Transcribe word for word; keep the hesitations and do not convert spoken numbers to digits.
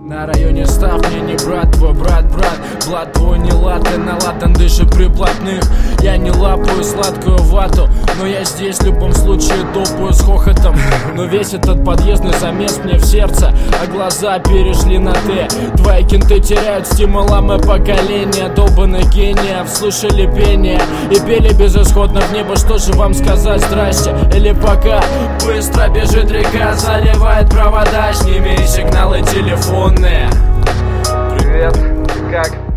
На районе став мне не брат, твой брат, брат. Блат твой не латте, на латан дышит при блатных. Я не лапаю сладкую вату, но я здесь в любом случае топаю с хохотом. Но весь этот подъездный замес мне в сердце, а глаза перешли на «ты». Твои кенты теряют стимула, мы поколение долбанных гениев слушали пение и пели безысходно в небо. Что же вам сказать, здрасте или пока? Быстро бежит река, заливает провода, сними сигналы телефонные. Привет, ты как?